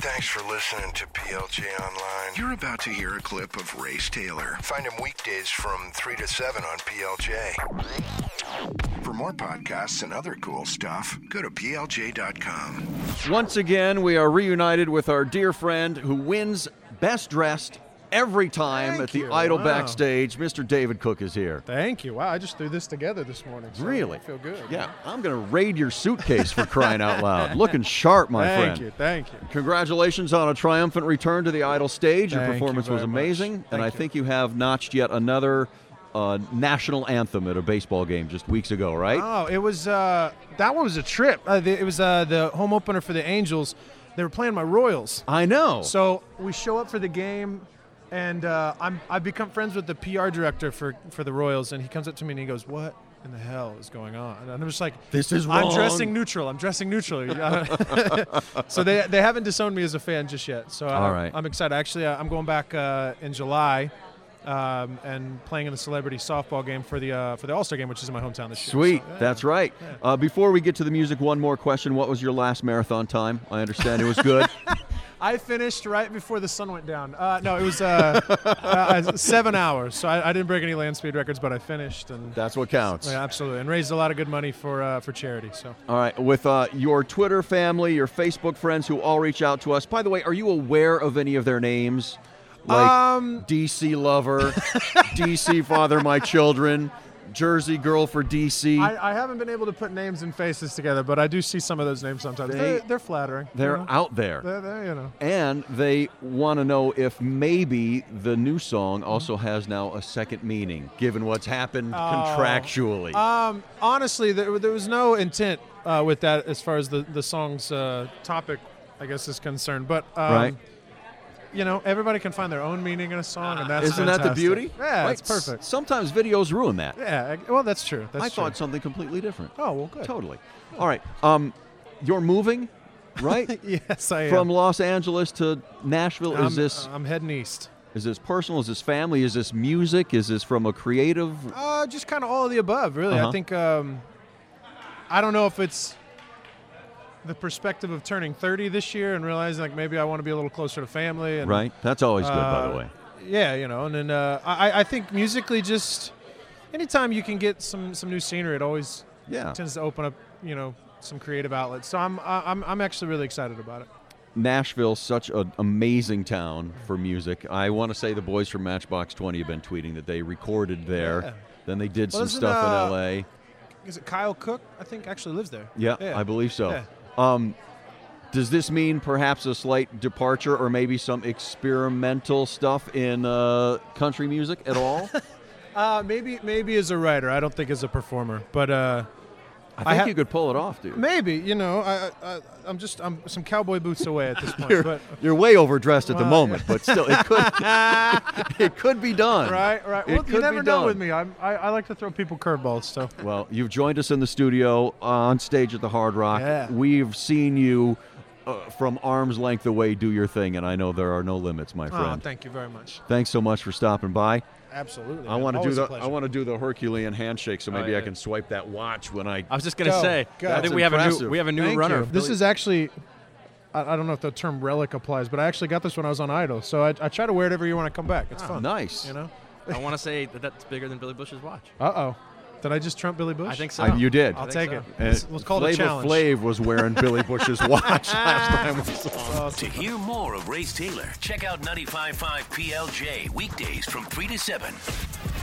Thanks for listening to PLJ Online. You're about to hear a clip of Race Taylor. Find him weekdays from 3 to 7 on PLJ. For more podcasts and other cool stuff, go to PLJ.com. Once again, we are reunited with our dear friend who wins Best Dressed every time at the Idol backstage. Mr. David Cook is here. Thank you. Wow, I just threw this together this morning. So Really? I feel good. Yeah, I'm going to raid your suitcase for crying out loud. Looking sharp, my friend. Thank you. Congratulations on a triumphant return to the Idol stage. Your Thank you performance was very much. amazing, and Thank I you. think you have notched yet another national anthem at a baseball game just weeks ago, right? Oh, it was that one was a trip. It was the home opener for the Angels. They were playing my Royals. I know. So we show up for the game, and I've become friends with the PR director for the Royals, and he comes up to me and he goes, "What in the hell is going on?" And I'm just like, This is wrong. I'm dressing neutral. So they haven't disowned me as a fan just yet. So All right. I'm excited. Actually, I'm going back in July. And playing in the celebrity softball game for the All-Star game, which is in my hometown this year. Sweet. So, yeah. That's right. Before we get to the music, one more question. What was your last marathon time? I understand it was good. I finished right before the sun went down. No, it was 7 hours. So I didn't break any land speed records, but I finished. And That's what counts. yeah, absolutely. And raised a lot of good money for charity. So All right. With your Twitter family, your Facebook friends who all reach out to us, by the way, are you aware of any of their names? Like DC Lover, DC Father My Children, Jersey Girl for DC. I haven't been able to put names and faces together, but I do see some of those names sometimes. They're flattering. They're you know? out there. They're. And they want to know if maybe the new song also has now a second meaning, given what's happened contractually. Honestly, there was no intent with that as far as the song's topic, I guess, is concerned. But right. You know, everybody can find their own meaning in a song, and that's Isn't that the fantastic. beauty? Yeah, Right? it's perfect. Sometimes videos ruin that. Yeah, well, that's true. I thought something completely different. Oh, well, good. Totally. All right. You're moving, right? Yes, I am. From Los Angeles to Nashville. I'm heading east. Is this personal? Is this family? Is this music? Is this from a creative? Just kind of all of the above, really. Uh-huh. I think I don't know if it's the perspective of turning 30 this year and realizing like maybe I want to be a little closer to family. And, Right. That's always good, by the way. Yeah, you know, and then I think musically, just anytime you can get some new scenery, it always tends to open up, you know, some creative outlets. So I'm actually really excited about it. Nashville's such an amazing town for music. I want to say the boys from Matchbox 20 have been tweeting that they recorded there. Yeah. Then they did some isn't, stuff in L.A. Is it Kyle Cook? I think actually lives there. Yeah, I believe so. Yeah. Does this mean perhaps a slight departure or maybe some experimental stuff in country music at all? Maybe as a writer. I don't think as a performer, but I think you could pull it off, dude. maybe. You know, I'm some cowboy boots away at this point. You're way overdressed at the Well, moment, but still, it could be done. Right. It Well, could you never be know done. with me. I like to throw people curveballs. So Well, you've joined us in the studio on stage at the Hard Rock. Yeah. We've seen you from arm's length away do your thing, and I know there are no limits, my oh, friend. thank you very much. Thanks so much for stopping by. Absolutely. I want to Always do a pleasure. I want to do the Herculean handshake, so maybe yeah. I can swipe that watch when I. I was just gonna Go, say, go. I think That's we have a new Thank runner. you. This is actually, I don't know if the term relic applies, but I actually got this when I was on Idol. So I try to wear it every year when I come back. It's fun. Nice. You know? I want to say that's bigger than Billy Bush's watch. Uh-oh. Did I just trump Billy Bush? I think so. You did. I'll I take think it. so. Let's call it a challenge. Flav was wearing Billy Bush's watch last time we saw him. To hear more of Race Taylor, check out 95.5 PLJ weekdays from 3 to 7.